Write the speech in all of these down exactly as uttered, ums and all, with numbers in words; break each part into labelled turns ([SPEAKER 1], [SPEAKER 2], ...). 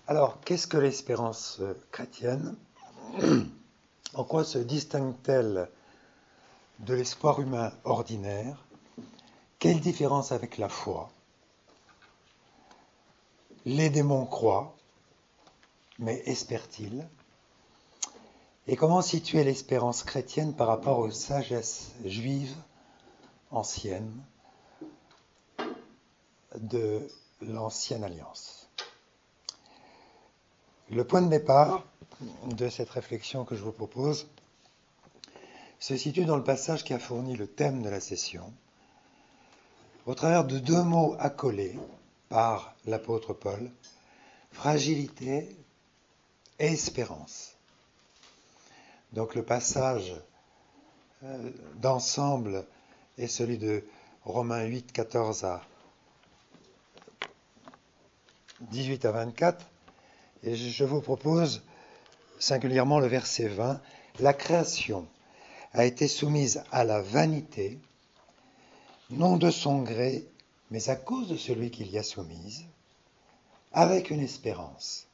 [SPEAKER 1] Alors, qu'est-ce que l'espérance euh, chrétienne? En quoi se distingue-t-elle de l'espoir humain ordinaire? Quelle différence avec la foi? Les démons croient, mais espèrent-ils? Et comment situer l'espérance chrétienne par rapport aux sagesses juives anciennes de l'ancienne alliance? Le point de départ de cette réflexion que je vous propose se situe dans le passage qui a fourni le thème de la session, au travers de deux mots accolés par l'apôtre Paul, fragilité et espérance. Donc le passage euh, d'ensemble est celui de Romains huit, quatorze à dix-huit à vingt-quatre, et je vous propose singulièrement le verset vingt. La création a été soumise à la vanité, non de son gré, mais à cause de celui qui l'y a soumise, avec une espérance.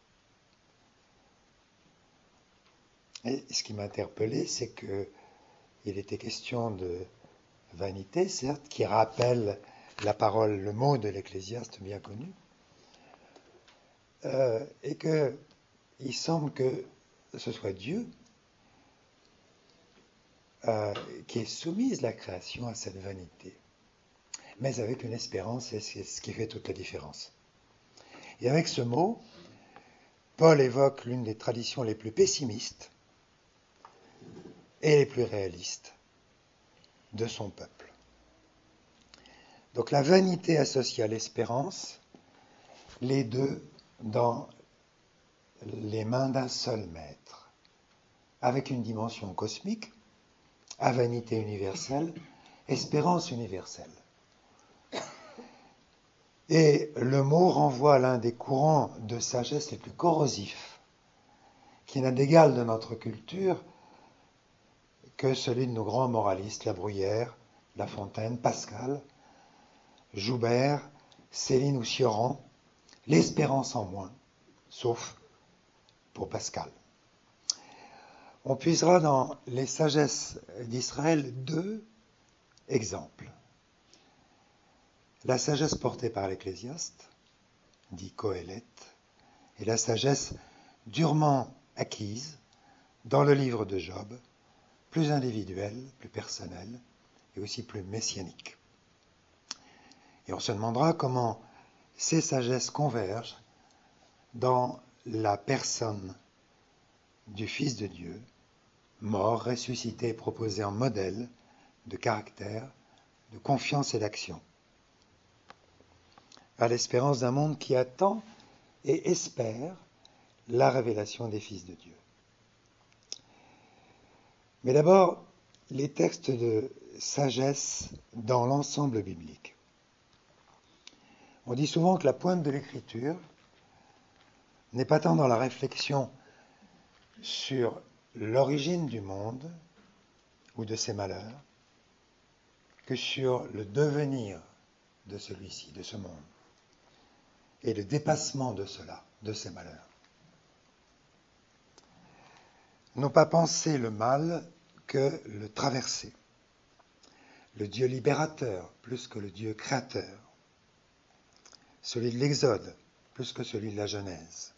[SPEAKER 1] Et ce qui m'a interpellé, c'est qu'il était question de vanité, certes, qui rappelle la parole, le mot de l'Ecclésiaste bien connu, euh, et qu'il semble que ce soit Dieu euh, qui ait soumise la création à cette vanité, mais avec une espérance, et c'est ce qui fait toute la différence. Et avec ce mot, Paul évoque l'une des traditions les plus pessimistes et les plus réalistes de son peuple. Donc la vanité associée à l'espérance, les deux dans les mains d'un seul maître, avec une dimension cosmique, à vanité universelle, espérance universelle. Et le mot renvoie à l'un des courants de sagesse les plus corrosifs, qui n'a d'égal de notre culture que celui de nos grands moralistes, La Bruyère, La Fontaine, Pascal, Joubert, Céline ou Cioran, l'espérance en moins, sauf pour Pascal. On puisera dans les sagesses d'Israël deux exemples. La sagesse portée par l'Ecclésiaste, dit Qohélet, et la sagesse durement acquise dans le livre de Job, plus individuelle, plus personnelle et aussi plus messianique. Et on se demandera comment ces sagesses convergent dans la personne du Fils de Dieu, mort, ressuscité et proposé en modèle de caractère, de confiance et d'action, à l'espérance d'un monde qui attend et espère la révélation des fils de Dieu. Mais d'abord, les textes de sagesse dans l'ensemble biblique. On dit souvent que la pointe de l'écriture n'est pas tant dans la réflexion sur l'origine du monde ou de ses malheurs que sur le devenir de celui-ci, de ce monde, et le dépassement de cela, de ces malheurs. Non pas penser le mal que le traverser. Le Dieu libérateur plus que le Dieu créateur. Celui de l'Exode plus que celui de la Genèse.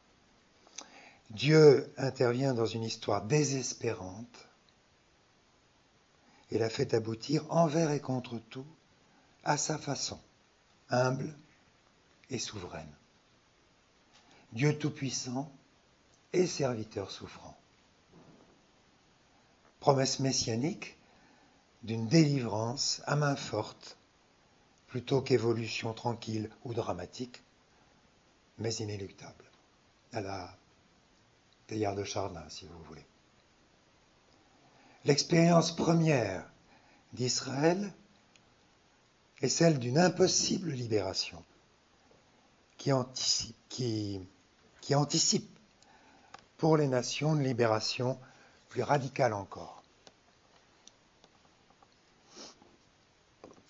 [SPEAKER 1] Dieu intervient dans une histoire désespérante et la fait aboutir envers et contre tout à sa façon, humble et souveraine. Dieu tout-puissant et serviteur souffrant. Promesse messianique d'une délivrance à main forte, plutôt qu'évolution tranquille ou dramatique, mais inéluctable, à la Teilhard de Chardin, si vous voulez. L'expérience première d'Israël est celle d'une impossible libération qui anticipe, qui, qui anticipe pour les nations une libération plus radicale encore.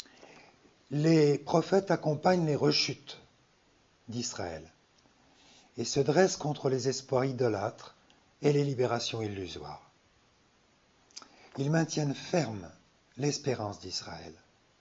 [SPEAKER 1] Les prophètes accompagnent les rechutes d'Israël et se dresse contre les espoirs idolâtres et les libérations illusoires. Ils maintiennent ferme l'espérance d'Israël.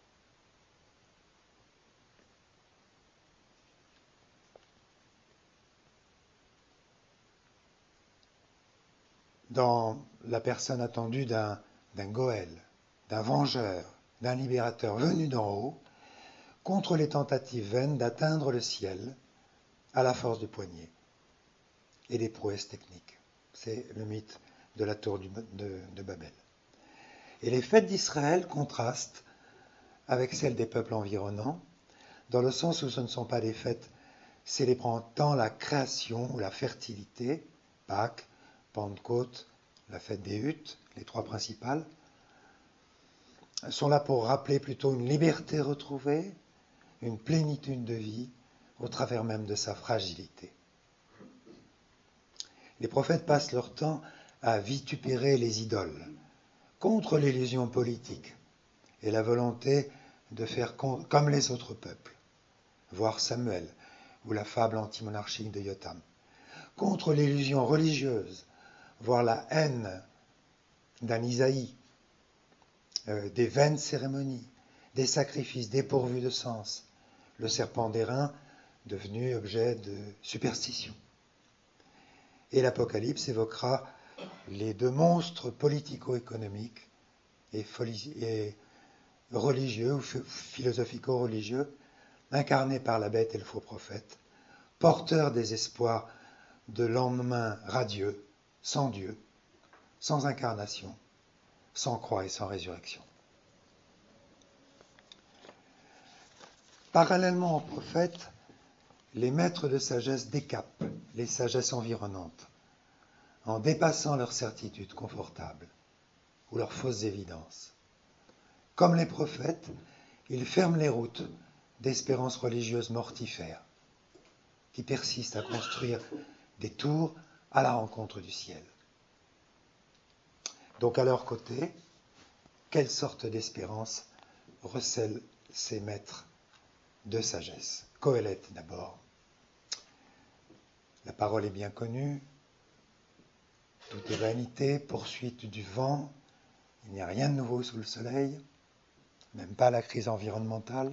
[SPEAKER 1] Dans la personne attendue d'un, d'un Goël, d'un vengeur, d'un libérateur venu d'en haut, contre les tentatives vaines d'atteindre le ciel à la force du poignet et des prouesses techniques. C'est le mythe de la tour de, de Babel. Et les fêtes d'Israël contrastent avec celles des peuples environnants, dans le sens où ce ne sont pas des fêtes célébrant tant la création ou la fertilité, Pâques, Pentecôte, la fête des huttes, les trois principales, sont là pour rappeler plutôt une liberté retrouvée, une plénitude de vie, au travers même de sa fragilité. Les prophètes passent leur temps à vitupérer les idoles, contre l'illusion politique et la volonté de faire comme les autres peuples, voir Samuel ou la fable antimonarchique de Yotam, contre l'illusion religieuse, voir la haine d'un Isaïe, euh, des vaines cérémonies, des sacrifices dépourvus de sens, le serpent d'airain devenu objet de superstition. Et l'Apocalypse évoquera les deux monstres politico-économiques et, et religieux ou philosophico-religieux, incarnés par la bête et le faux prophète, porteurs des espoirs de lendemain radieux, sans Dieu, sans incarnation, sans croix et sans résurrection. Parallèlement aux prophètes, les maîtres de sagesse décapent les sagesses environnantes en dépassant leurs certitudes confortables ou leurs fausses évidences. Comme les prophètes, ils ferment les routes d'espérances religieuses mortifères qui persistent à construire des tours à la rencontre du ciel. Donc à leur côté, quelle sorte d'espérance recèlent ces maîtres de sagesse? Qoéleth d'abord. La parole est bien connue. Tout est vanité, poursuite du vent. Il n'y a rien de nouveau sous le soleil, même pas la crise environnementale.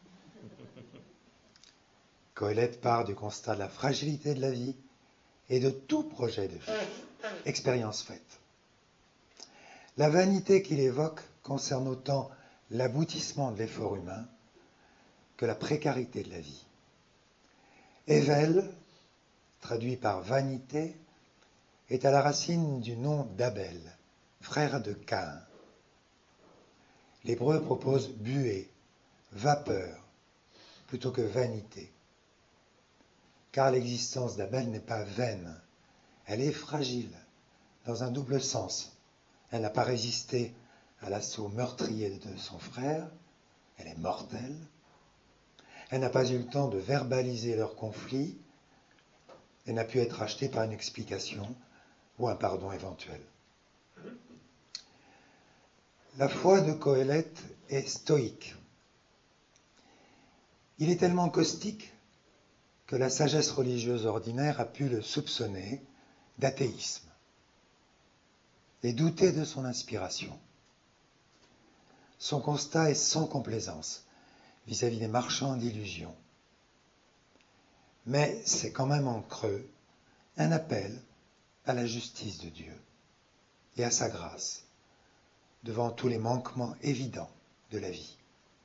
[SPEAKER 1] Qoéleth part du constat de la fragilité de la vie et de tout projet de vie, expérience faite. La vanité qu'il évoque concerne autant l'aboutissement de l'effort humain que la précarité de la vie. Ével, traduit par vanité, est à la racine du nom d'Abel, frère de Caïn. L'hébreu propose buée, vapeur, plutôt que vanité. Car l'existence d'Abel n'est pas vaine, elle est fragile, dans un double sens. Elle n'a pas résisté à l'assaut meurtrier de son frère, elle est mortelle. Elle n'a pas eu le temps de verbaliser leur conflit, elle n'a pu être achetée par une explication ou un pardon éventuel. La foi de Qoéleth est stoïque. Il est tellement caustique que la sagesse religieuse ordinaire a pu le soupçonner d'athéisme et douter de son inspiration. Son constat est sans complaisance vis-à-vis des marchands d'illusions. Mais c'est quand même en creux un appel à la justice de Dieu et à sa grâce devant tous les manquements évidents de la vie.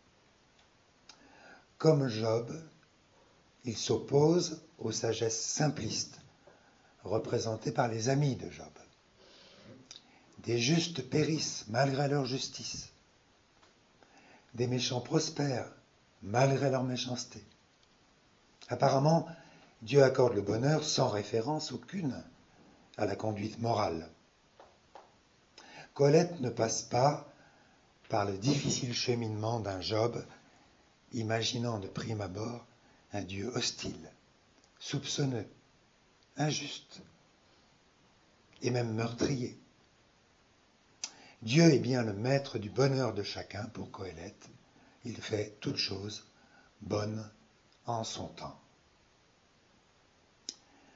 [SPEAKER 1] Comme Job, il s'oppose aux sagesses simplistes représentées par les amis de Job. Des justes périssent malgré leur justice. Des méchants prospèrent malgré leur méchanceté. Apparemment, Dieu accorde le bonheur sans référence aucune à la conduite morale. Qoéleth ne passe pas par le difficile cheminement d'un Job, imaginant de prime abord un Dieu hostile, soupçonneux, injuste et même meurtrier. Dieu est bien le maître du bonheur de chacun pour Qoéleth. Il fait toutes choses bonnes en son temps.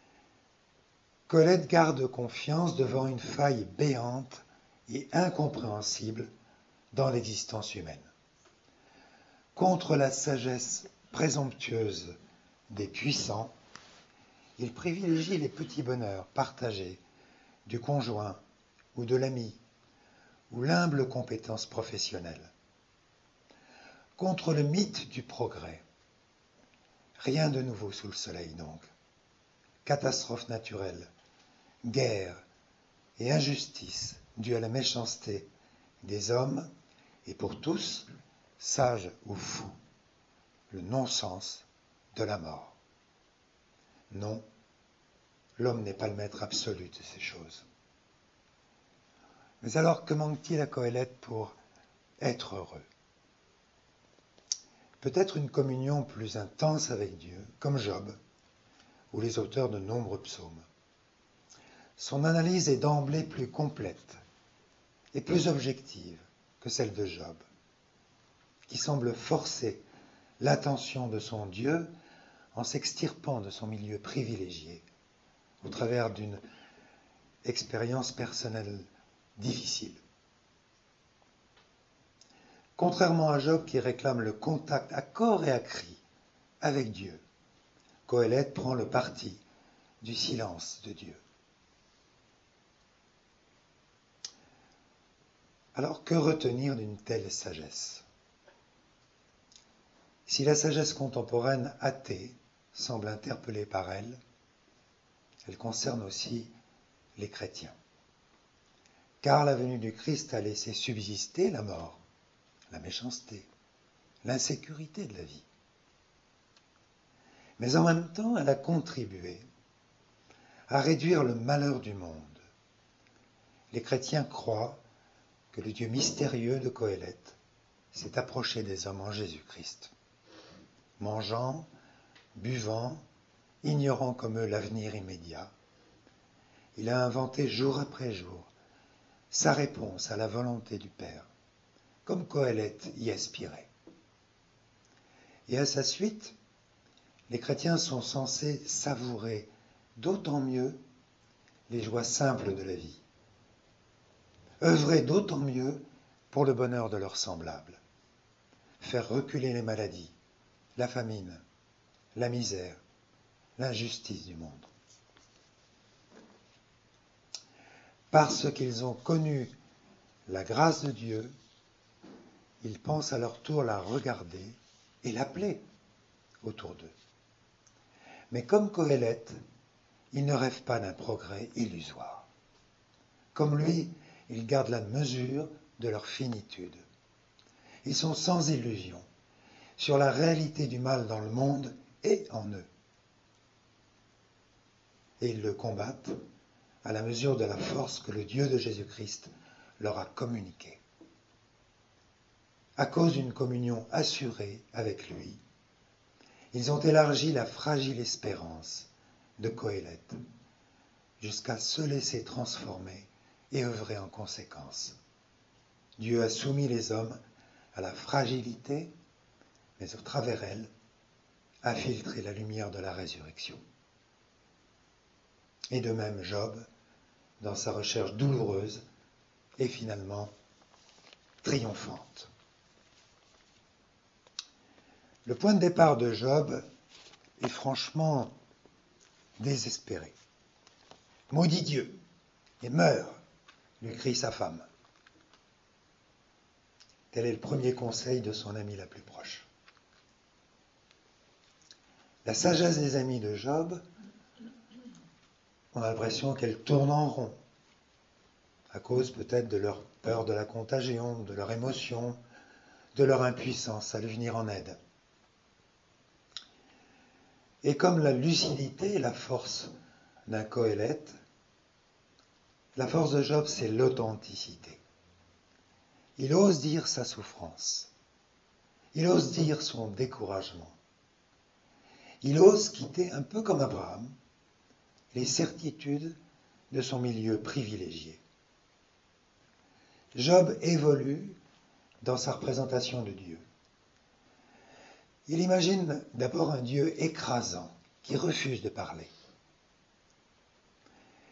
[SPEAKER 1] Colette garde confiance devant une faille béante et incompréhensible dans l'existence humaine. Contre la sagesse présomptueuse des puissants, il privilégie les petits bonheurs partagés du conjoint ou de l'ami ou l'humble compétence professionnelle. Contre le mythe du progrès, rien de nouveau sous le soleil donc. Catastrophes naturelles, guerre et injustice dues à la méchanceté des hommes et pour tous, sages ou fous, le non-sens de la mort. Non, l'homme n'est pas le maître absolu de ces choses. Mais alors, que manque-t-il à Qoheleth pour être heureux? Peut-être une communion plus intense avec Dieu, comme Job, ou les auteurs de nombreux psaumes. Son analyse est d'emblée plus complète et plus objective que celle de Job, qui semble forcer l'attention de son Dieu en s'extirpant de son milieu privilégié, au travers d'une expérience personnelle difficile. Contrairement à Job qui réclame le contact à corps et à cri avec Dieu, Qoheleth prend le parti du silence de Dieu. Alors que retenir d'une telle sagesse? Si la sagesse contemporaine athée semble interpellée par elle, elle concerne aussi les chrétiens. Car la venue du Christ a laissé subsister la mort, la méchanceté, l'insécurité de la vie. Mais en même temps, elle a contribué à réduire le malheur du monde. Les chrétiens croient que le Dieu mystérieux de Qoheleth s'est approché des hommes en Jésus-Christ, mangeant, buvant, ignorant comme eux l'avenir immédiat. Il a inventé jour après jour sa réponse à la volonté du Père, comme Qoheleth y aspirait. Et à sa suite, les chrétiens sont censés savourer d'autant mieux les joies simples de la vie, œuvrer d'autant mieux pour le bonheur de leurs semblables, faire reculer les maladies, la famine, la misère, l'injustice du monde. Parce qu'ils ont connu la grâce de Dieu, ils pensent à leur tour la regarder et l'appeler autour d'eux. Mais comme Qoheleth, ils ne rêvent pas d'un progrès illusoire. Comme lui, ils gardent la mesure de leur finitude. Ils sont sans illusion sur la réalité du mal dans le monde et en eux. Et ils le combattent à la mesure de la force que le Dieu de Jésus-Christ leur a communiquée. À cause d'une communion assurée avec lui, ils ont élargi la fragile espérance de Qoheleth jusqu'à se laisser transformer et œuvrer en conséquence. Dieu a soumis les hommes à la fragilité, mais au travers elle, a filtré la lumière de la résurrection. Et de même Job, dans sa recherche douloureuse, est finalement triomphante. Le point de départ de Job est franchement désespéré. « Maudit Dieu et meurs !» lui crie sa femme. Tel est le premier conseil de son amie la plus proche. La sagesse des amis de Job, on a l'impression qu'elle tourne en rond, à cause peut-être de leur peur de la contagion, de leur émotion, de leur impuissance à lui venir en aide. Et comme la lucidité et la force d'un Qoheleth, la force de Job, c'est l'authenticité. Il ose dire sa souffrance. Il ose dire son découragement. Il ose quitter, un peu comme Abraham, les certitudes de son milieu privilégié. Job évolue dans sa représentation de Dieu. Il imagine d'abord un Dieu écrasant qui refuse de parler.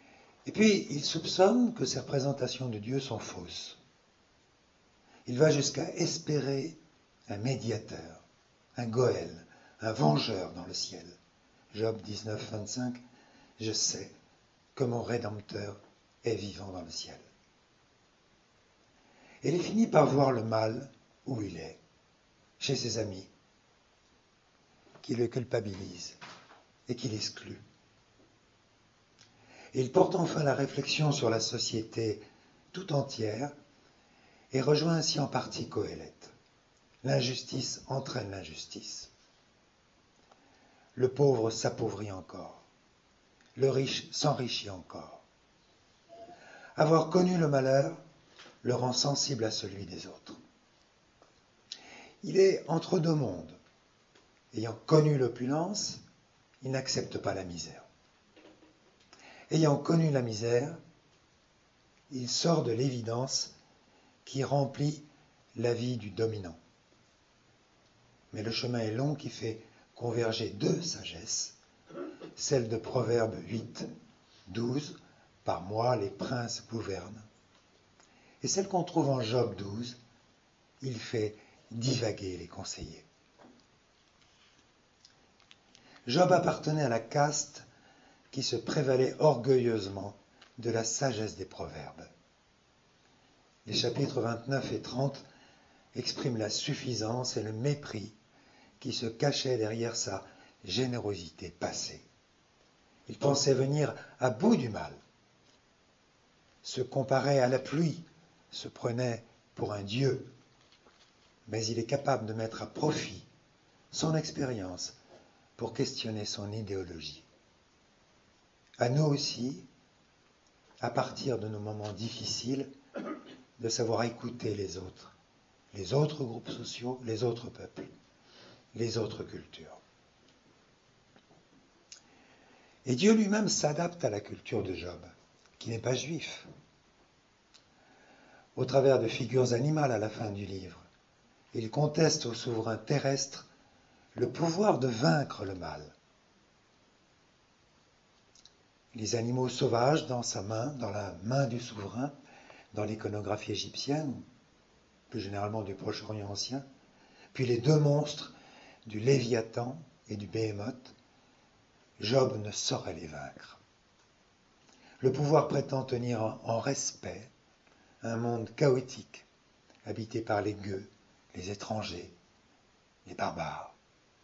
[SPEAKER 1] Et puis, il soupçonne que ces représentations de Dieu sont fausses. Il va jusqu'à espérer un médiateur, un Goël, un vengeur dans le ciel. Job dix-neuf, vingt-cinq, je sais que mon Rédempteur est vivant dans le ciel. Et il finit par voir le mal où il est, chez ses amis, qui le culpabilisent et qui l'excluent. Et il porte enfin la réflexion sur la société tout entière et rejoint ainsi en partie Qoéleth. L'injustice entraîne l'injustice. Le pauvre s'appauvrit encore. Le riche s'enrichit encore. Avoir connu le malheur le rend sensible à celui des autres. Il est entre deux mondes. Ayant connu l'opulence, il n'accepte pas la misère. Ayant connu la misère, il sort de l'évidence qui remplit la vie du dominant. Mais le chemin est long qui fait converger deux sagesses, celle de Proverbe huit, douze, par moi les princes gouvernent, et celle qu'on trouve en Job douze, il fait divaguer les conseillers. Job appartenait à la caste qui se prévalait orgueilleusement de la sagesse des proverbes. Les chapitres vingt-neuf et trente expriment la suffisance et le mépris qui se cachait derrière sa générosité passée. Il pensait venir à bout du mal, se comparait à la pluie, se prenait pour un dieu, mais il est capable de mettre à profit son expérience pour questionner son idéologie. À nous aussi, à partir de nos moments difficiles, de savoir écouter les autres, les autres groupes sociaux, les autres peuples, les autres cultures. Et Dieu lui-même s'adapte à la culture de Job, qui n'est pas juif. Au travers de figures animales à la fin du livre, il conteste au souverain terrestre le pouvoir de vaincre le mal. Les animaux sauvages dans sa main, dans la main du souverain, dans l'iconographie égyptienne, plus généralement du Proche-Orient ancien, puis les deux monstres du Léviathan et du Béhémoth, Job ne saurait les vaincre. Le pouvoir prétend tenir en respect un monde chaotique, habité par les gueux, les étrangers, les barbares,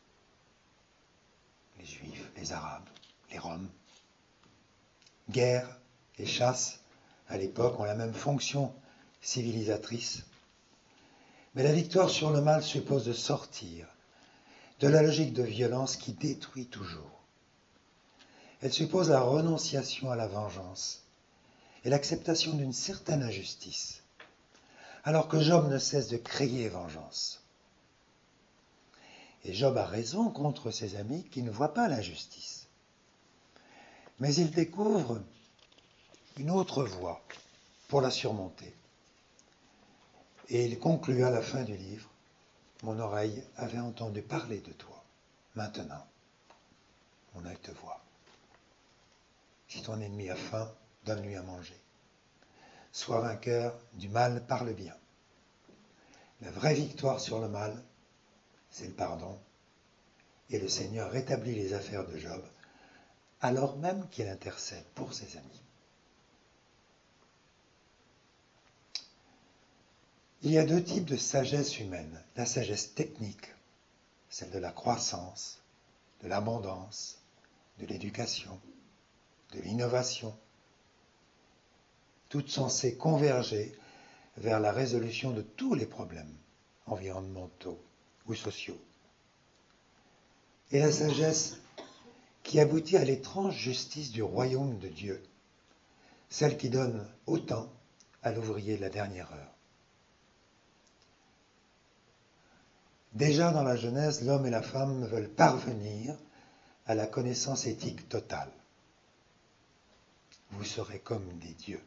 [SPEAKER 1] les juifs, les arabes, les roms. Guerre et chasse, à l'époque, ont la même fonction civilisatrice. Mais la victoire sur le mal suppose de sortir de la logique de violence qui détruit toujours. Elle suppose la renonciation à la vengeance et l'acceptation d'une certaine injustice, alors que Job ne cesse de crier vengeance. Et Job a raison contre ses amis qui ne voient pas l'injustice. Mais il découvre une autre voie pour la surmonter. Et il conclut à la fin du livre, « Mon oreille avait entendu parler de toi. Maintenant, mon œil te voit. Si ton ennemi a faim, donne-lui à manger. Sois vainqueur du mal par le bien. La vraie victoire sur le mal, c'est le pardon. Et le Seigneur rétablit les affaires de Job, alors même qu'il intercède pour ses amis. » Il y a deux types de sagesse humaine. La sagesse technique, celle de la croissance, de l'abondance, de l'éducation, de l'innovation, toutes censées converger vers la résolution de tous les problèmes environnementaux ou sociaux. Et la sagesse qui aboutit à l'étrange justice du royaume de Dieu, celle qui donne autant à l'ouvrier de la dernière heure. Déjà dans la Genèse, l'homme et la femme veulent parvenir à la connaissance éthique totale. Vous serez comme des dieux.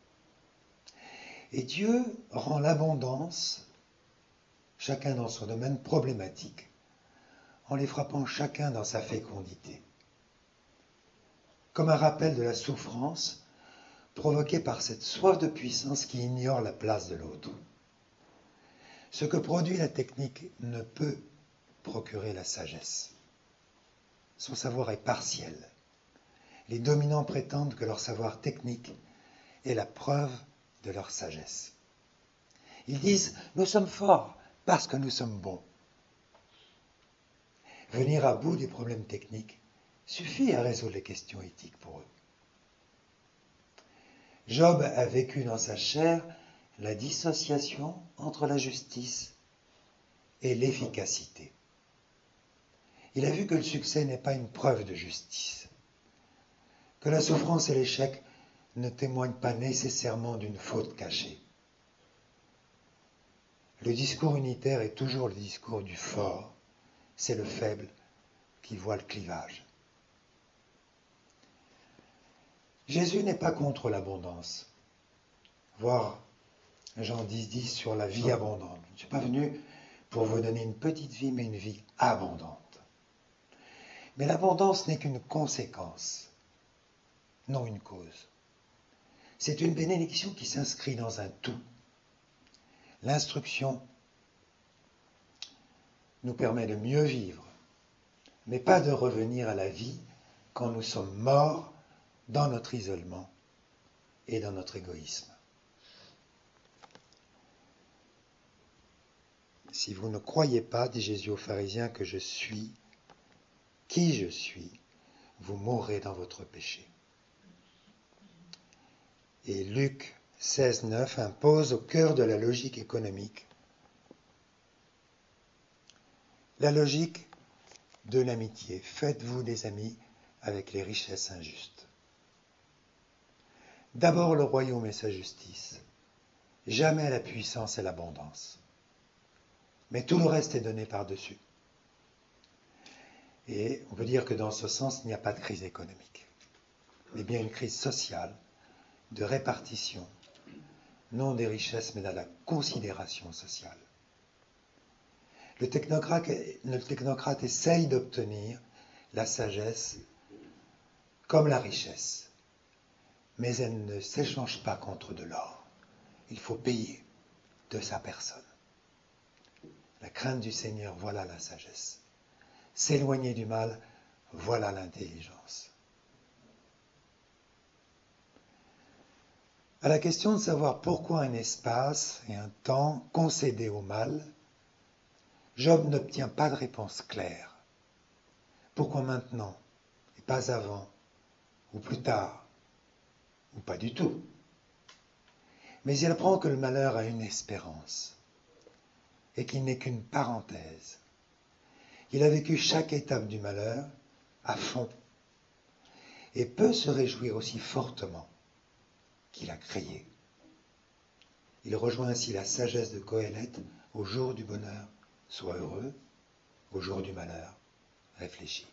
[SPEAKER 1] Et Dieu rend l'abondance, chacun dans son domaine problématique, en les frappant chacun dans sa fécondité. Comme un rappel de la souffrance provoquée par cette soif de puissance qui ignore la place de l'autre. Ce que produit la technique ne peut procurer la sagesse. Son savoir est partiel. Les dominants prétendent que leur savoir technique est la preuve de leur sagesse. Ils disent « nous sommes forts parce que nous sommes bons ». Venir à bout des problèmes techniques suffit à résoudre les questions éthiques pour eux. Job a vécu dans sa chair la dissociation entre la justice et l'efficacité. Il a vu que le succès n'est pas une preuve de justice, que la souffrance et l'échec ne témoignent pas nécessairement d'une faute cachée. Le discours unitaire est toujours le discours du fort, c'est le faible qui voit le clivage. Jésus n'est pas contre l'abondance. Voir Jean dix, dix sur la vie abondante. Je ne suis pas venu pour vous donner une petite vie, mais une vie abondante. Mais l'abondance n'est qu'une conséquence, non une cause. C'est une bénédiction qui s'inscrit dans un tout. L'instruction nous permet de mieux vivre, mais pas de revenir à la vie quand nous sommes morts dans notre isolement et dans notre égoïsme. Si vous ne croyez pas, dit Jésus aux pharisiens, que je suis qui je suis, vous mourrez dans votre péché. Et Luc seize, neuf impose au cœur de la logique économique la logique de l'amitié. Faites-vous des amis avec les richesses injustes. D'abord le royaume et sa justice, jamais la puissance et l'abondance. Mais tout le reste est donné par-dessus. Et on peut dire que dans ce sens, il n'y a pas de crise économique, mais bien une crise sociale, de répartition, non des richesses, mais de la considération sociale. Le technocrate, le technocrate essaye d'obtenir la sagesse comme la richesse, mais elle ne s'échange pas contre de l'or. Il faut payer de sa personne. La crainte du Seigneur, voilà la sagesse. S'éloigner du mal, voilà l'intelligence. À la question de savoir pourquoi un espace et un temps concédés au mal, Job n'obtient pas de réponse claire. Pourquoi maintenant et pas avant, ou plus tard, ou pas du tout? Mais il apprend que le malheur a une espérance et qu'il n'est qu'une parenthèse. Il a vécu chaque étape du malheur à fond et peut se réjouir aussi fortement qu'il a créé. Il rejoint ainsi la sagesse de Qoéleth: au jour du bonheur, sois heureux, au jour du malheur, réfléchis.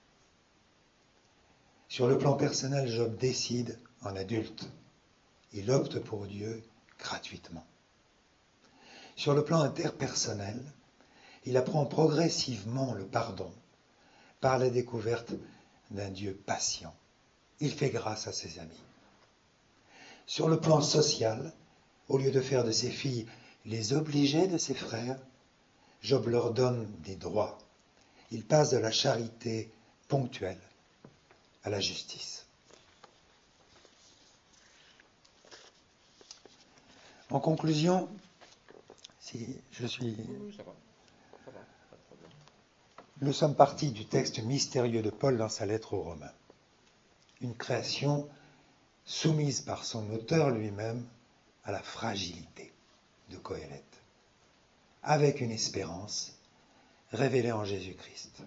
[SPEAKER 1] Sur le plan personnel, Job décide en adulte. Il opte pour Dieu gratuitement. Sur le plan interpersonnel, il apprend progressivement le pardon par la découverte d'un Dieu patient. Il fait grâce à ses amis. Sur le plan social, au lieu de faire de ses filles les obligées de ses frères, Job leur donne des droits. Il passe de la charité ponctuelle à la justice. En conclusion, si je suis... Nous sommes partis du texte mystérieux de Paul dans sa lettre aux Romains. Une création soumise par son auteur lui-même à la fragilité de Qoéleth, avec une espérance révélée en Jésus-Christ.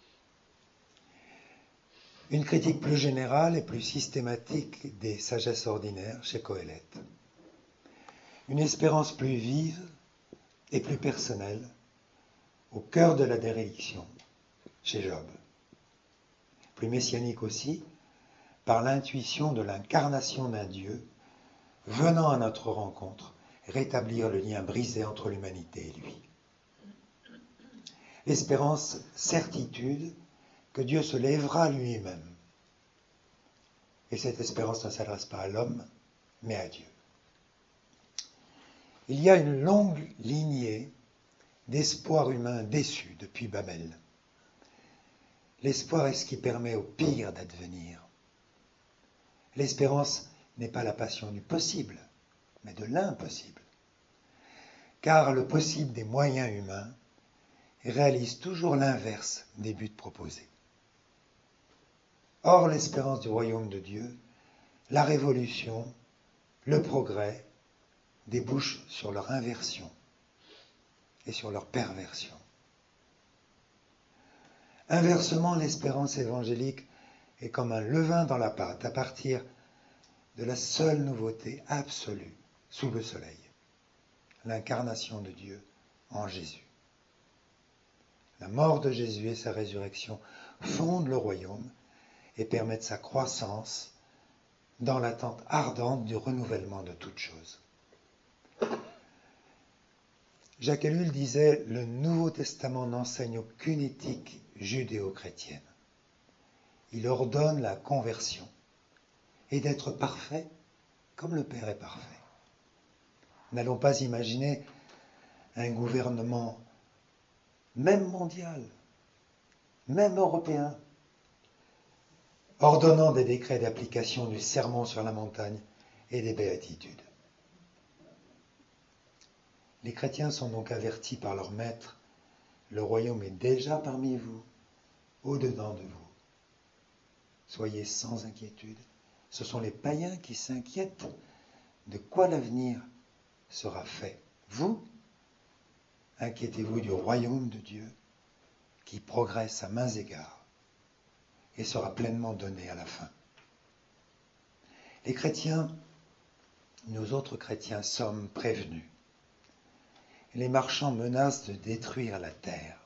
[SPEAKER 1] Une critique plus générale et plus systématique des sagesses ordinaires chez Qoéleth. Une espérance plus vive et plus personnelle au cœur de la déréliction chez Job. Plus messianique aussi, par l'intuition de l'incarnation d'un Dieu venant à notre rencontre rétablir le lien brisé entre l'humanité et lui. L'espérance, certitude que Dieu se lèvera lui-même. Et cette espérance ne s'adresse pas à l'homme, mais à Dieu. Il y a une longue lignée d'espoir humain déçu depuis Babel. L'espoir est ce qui permet au pire d'advenir. L'espérance n'est pas la passion du possible, mais de l'impossible. Car le possible des moyens humains réalise toujours l'inverse des buts proposés. Or, l'espérance du royaume de Dieu, la révolution, le progrès débouchent sur leur inversion et sur leur perversion. Inversement, l'espérance évangélique est comme un levain dans la pâte à partir de la seule nouveauté absolue sous le soleil, l'incarnation de Dieu en Jésus. La mort de Jésus et sa résurrection fondent le royaume et permettent sa croissance dans l'attente ardente du renouvellement de toutes choses. Jacques Ellul disait « Le Nouveau Testament n'enseigne aucune éthique judéo-chrétienne. Il ordonne la conversion et d'être parfait comme le Père est parfait. » N'allons pas imaginer un gouvernement même mondial, même européen, ordonnant des décrets d'application du sermon sur la montagne et des béatitudes. Les chrétiens sont donc avertis par leur maître, le royaume est déjà parmi vous, au-dedans de vous. Soyez sans inquiétude. Ce sont les païens qui s'inquiètent de quoi l'avenir sera fait. Vous, inquiétez-vous du royaume de Dieu qui progresse à mains égards et sera pleinement donné à la fin. Les chrétiens, nous autres chrétiens, sommes prévenus. Les marchands menacent de détruire la terre.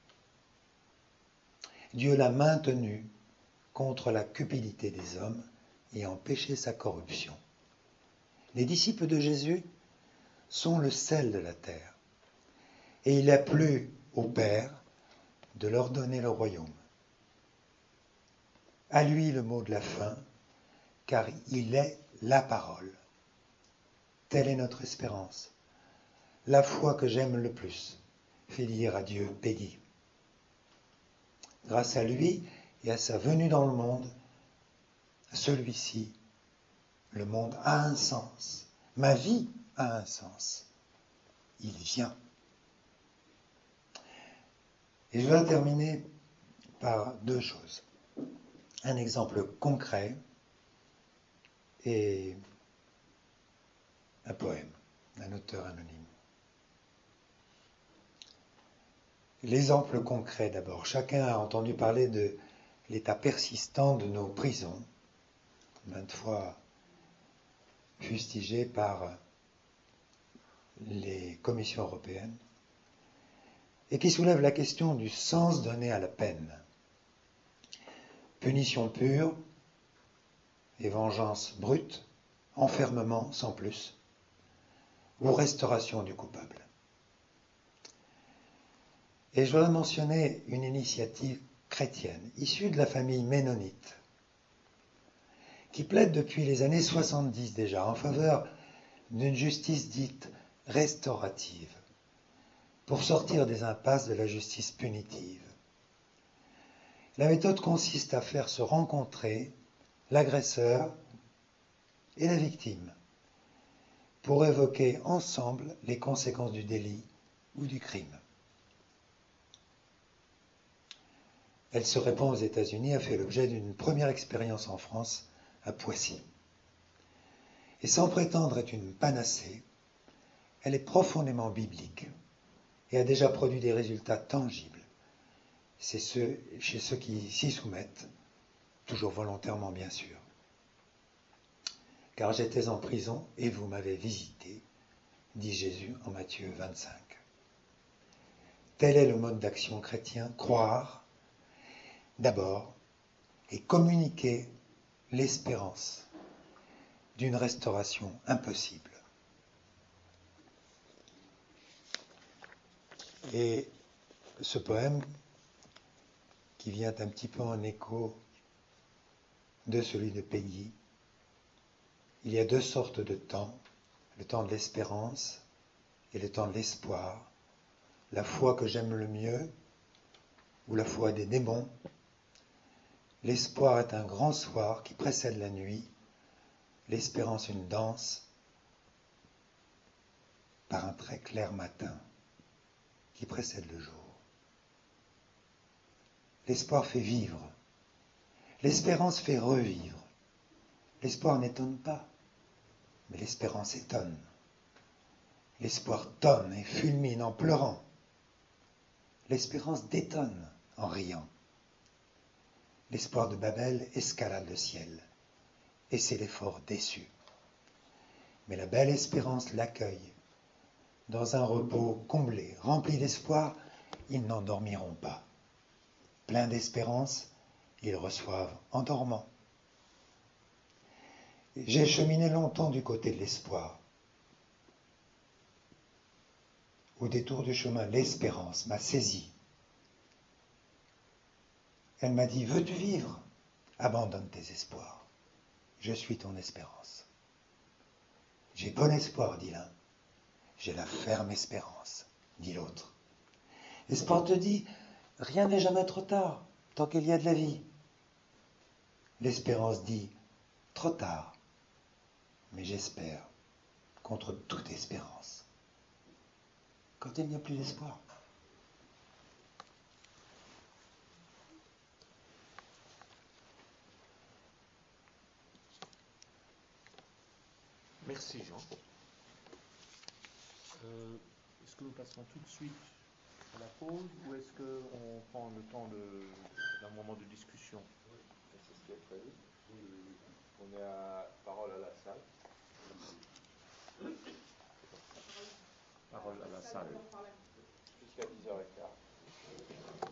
[SPEAKER 1] Dieu l'a maintenu contre la cupidité des hommes et empêché sa corruption. Les disciples de Jésus sont le sel de la terre. Et il a plu au Père de leur donner le royaume. À lui le mot de la fin, car il est la parole. Telle est notre espérance. La foi que j'aime le plus fait dire à Dieu Peggy. Grâce à lui et à sa venue dans le monde, celui-ci, le monde a un sens. Ma vie a un sens. Il vient. Et je vais terminer par deux choses. Un exemple concret et un poème d'un auteur anonyme. L'exemple concret d'abord. Chacun a entendu parler de l'état persistant de nos prisons, maintes fois fustigé par les commissions européennes, et qui soulève la question du sens donné à la peine. Punition pure et vengeance brute, enfermement sans plus, ou restauration du coupable. Et je voudrais mentionner une initiative chrétienne, issue de la famille ménonite, qui plaide depuis les années soixante-dix déjà en faveur d'une justice dite restaurative, pour sortir des impasses de la justice punitive. La méthode consiste à faire se rencontrer l'agresseur et la victime, pour évoquer ensemble les conséquences du délit ou du crime. Elle se répand aux États-Unis, a fait l'objet d'une première expérience en France, à Poissy. Et sans prétendre être une panacée, elle est profondément biblique et a déjà produit des résultats tangibles. C'est ceux, chez ceux qui s'y soumettent, toujours volontairement bien sûr. Car j'étais en prison et vous m'avez visité, dit Jésus en Matthieu vingt-cinq. Tel est le mode d'action chrétien, croire d'abord et communiquer l'espérance d'une restauration impossible. Et ce poème, qui vient un petit peu en écho de celui de Peggy, Il y a deux sortes de temps, le temps de l'espérance et le temps de l'espoir, la foi que j'aime le mieux ou la foi des démons. L'espoir est un grand soir qui précède la nuit, l'espérance une danse par un très clair matin qui précède le jour. L'espoir fait vivre, l'espérance fait revivre. L'espoir n'étonne pas, mais l'espérance étonne. L'espoir tonne et fulmine en pleurant. L'espérance détonne en riant. L'espoir de Babel escalade le ciel, et c'est l'effort déçu. Mais la belle espérance l'accueille. Dans un repos comblé, rempli d'espoir, ils n'en dormiront pas. Pleins d'espérance, ils reçoivent en dormant. J'ai cheminé longtemps du côté de l'espoir. Au détour du chemin, l'espérance m'a saisi. Elle m'a dit, veux-tu vivre? Abandonne tes espoirs. Je suis ton espérance. J'ai bon espoir, dit l'un. J'ai la ferme espérance, dit l'autre. L'espoir te dit, rien n'est jamais trop tard, tant qu'il y a de la vie. L'espérance dit, trop tard, mais j'espère contre toute espérance. Quand il n'y a plus d'espoir.
[SPEAKER 2] Merci Jean. Euh, est-ce que nous passerons tout de suite à la pause ou est-ce qu'on prend le temps de, d'un moment de discussion?
[SPEAKER 3] C'est ce qui est prévu. On est à parole à la salle.
[SPEAKER 2] Parole à la salle.
[SPEAKER 3] Jusqu'à dix heures quinze.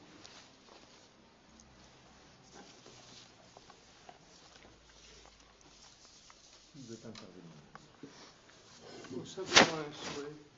[SPEAKER 2] Qui veut intervenir?
[SPEAKER 3] Simplement un souhait.